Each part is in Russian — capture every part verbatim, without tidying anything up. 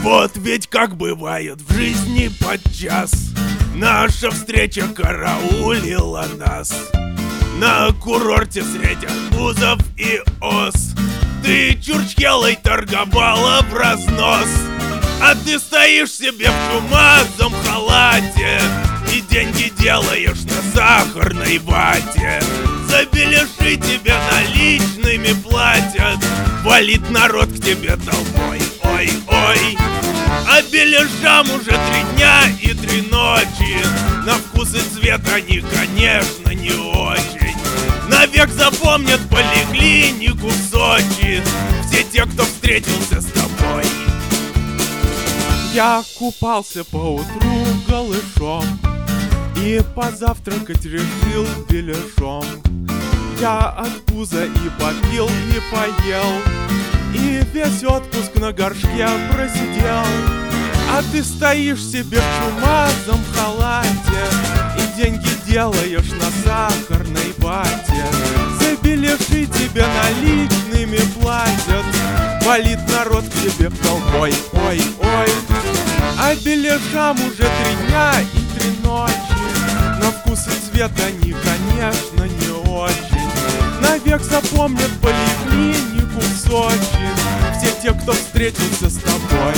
Вот ведь как бывает в жизни подчас, наша встреча караулила нас на курорте среди арбузов и ос. Ты чурчхелой торговала в разнос, а ты стоишь себе в чумазом халате и деньги делаешь на сахарной вате. За беляши тебе наличными платят, валит народ к тебе толпой, ой-ой. А беляшам уже три дня и три ночи, на вкус и цвет они, конечно, не очень. Навек запомнят поликлинику в Сочи все те, кто встретился с тобой. Я купался поутру голышом и позавтракать решил беляшом. Я от пуза и попил, и поел, и весь отпуск на горшке просидел. А ты стоишь себе в чумазом халате и деньги делаешь на сахарной вате. За беляши тебе наличными платят, валит народ к тебе толпой, ой-ой. А беляшам уже три дня и три ночи, на вкус и цвет они, конечно, не очень. Навек запомнят поликлинику в Сочи все те, кто встретился с тобой.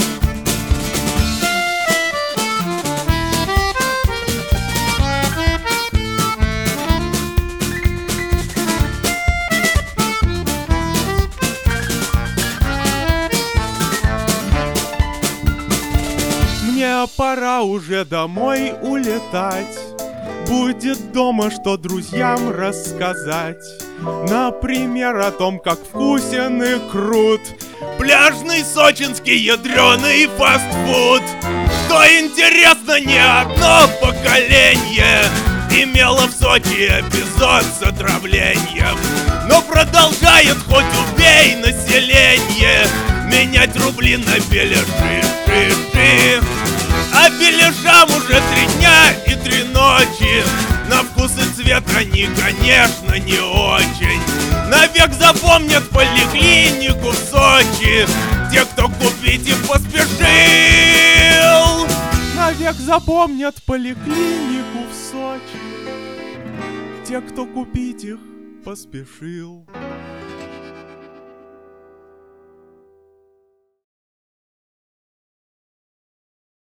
Мне пора уже домой улетать. Будет дома что друзьям рассказать. Например, о том, как вкусен и крут пляжный сочинский ядреный фастфуд. Что интересно, не одно поколение имело в Сочи эпизод с отравлением, но продолжает, хоть убей население, менять рубли на беляши, ши, ши. А беляшам уже три дня и три ночи, на вкус и цвет они, конечно, не очень. Навек запомнят поликлинику в Сочи те, кто купить их поспешил. Навек запомнят поликлинику в Сочи те, кто купить их поспешил.